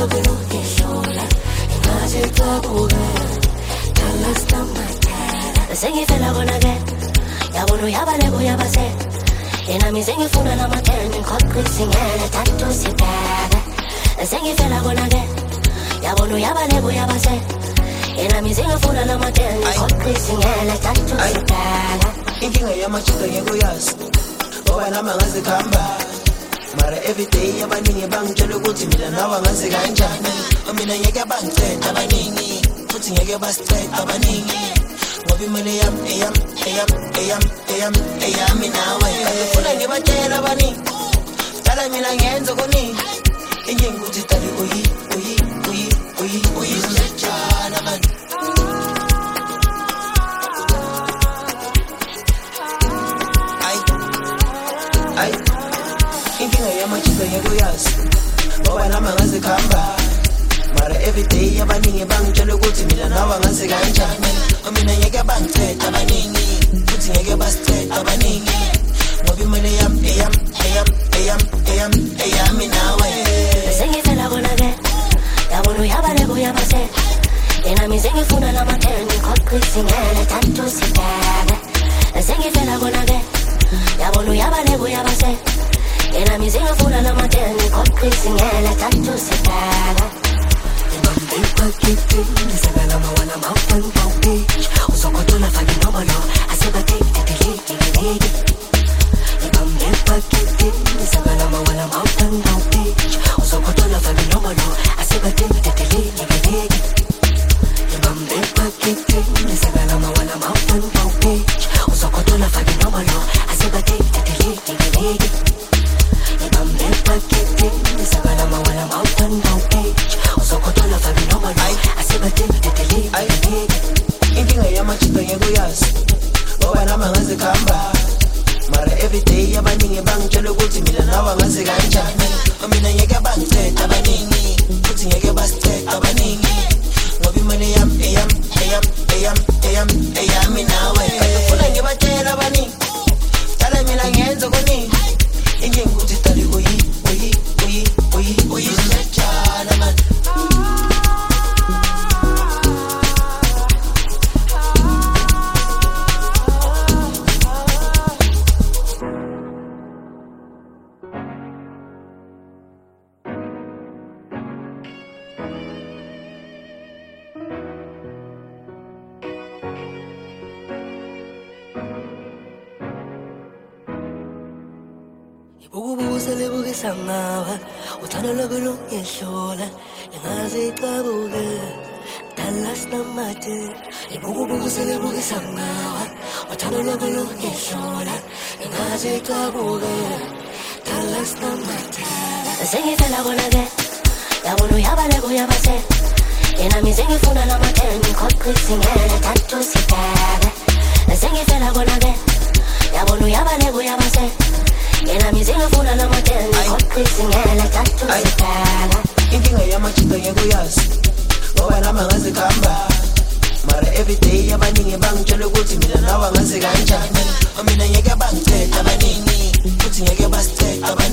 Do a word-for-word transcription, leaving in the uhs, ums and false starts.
lokelo ngishola ngaze qabuka last night sengifela kona ke yabona uyabaleka uyabase yena mizengifuna namateni ngikhoqisingele thathu sibheke sengifela kona ke yabona uyabaleka uyabase yena mizengifuna namateni ngikhoqisingele thathu sibheke inkinga yamajita ngekuyazi ngoba nama ngazi khamba mara everyday abaningi bangitshela ukuthi mina nawe ngazi kanjani mina ngeke bangiceda abaningi futhi ngeke basiceda abaningi ngoba imali yami eyam eyam eyam eyam eyami nawe ngifuna ngibatshela abaningi dala mina ngenze konini inkinga ukuthi dali uyi uyi uyi uyi uyi njana man ay inkinga yamajita ngekuyazi ngoba nama ngazi khamba mara everyday abaningi bangitshela ukuthi mina nawe ngazi kanjani mina ngeke bangiceda abaningi futhi ngeke basiceda abaningi ngoba imali yami eyam eyam eyam eyam eyami nawe sengifela kona ke yabona uyabaleka uyabase yena mizengifuna namateni ngikhoqisingele thathu sibheke sengifela kona ke yabona uyabaleka uyabase yena mizengifuna namateni ngikhoqisingele thathu sibheke Ipakiti, nisagala mawana mafan paupi usokotola fagi nomolo asibate titeliki giligi Ibambe pakiti, nisagala mawana mafan paupi usokotola fagi nomolo asibate titeliki giligi Ibambe pakiti, nisagala mawana mafan paupi usokotola fagi nomolo asibate titeliki giligi Ibambe pakiti, nisagala mawana mafan paupi usokotola fagi nomolo asibate titeliki giligi inkinga yamajita ngekuyazi ngoba nama ngazi khamba mara everyday abaningi bangitshela ukuthi mina nawe ngazi kanjani mina ngeke bangiceda abaningi futhi ngeke basiceda abaningi ngoba imali yami eyam eyam eyam eyam eyami nawe ngifuna ngibatshela abaningi dala mina ngenze konini inkinga ukuthi dali uyi uyi uyi uyi uyi njana man Ububuze lebukisa ngawe uthando lokelo ngihlola ngaze qabuka last night ububuze lebukisa ngawe uthando lokelo ngihlola ngaze qabuka last night sengifela kona ke yabona uyabaleka uyabase yena mizengifuna namateni ngikhoqisingele thathu sibheke sengifela kona ke yabona uyabaleka uyabase yena mizengifuna namateni ngikhoqisingele thathu sibheke inkinga yamajita ngekuyazi ngoba nama ngazi khamba mara everyday abaningi bangitshela ukuthi mina nawe ngazi kanjani mina ngeke bangiceda abaningi futhi ngeke basiceda